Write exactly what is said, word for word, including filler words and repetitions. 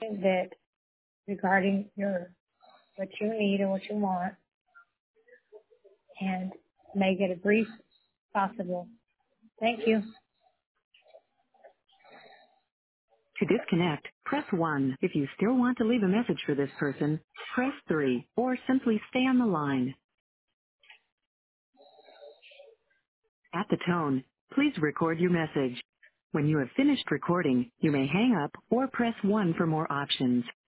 a bit regarding your what you need or what you want, and make it as brief as possible. Thank you. To disconnect, press one. If you still want to leave a message for this person, press three, or simply stay on the line. At the tone, please record your message. When you have finished recording, you may hang up or press one for more options.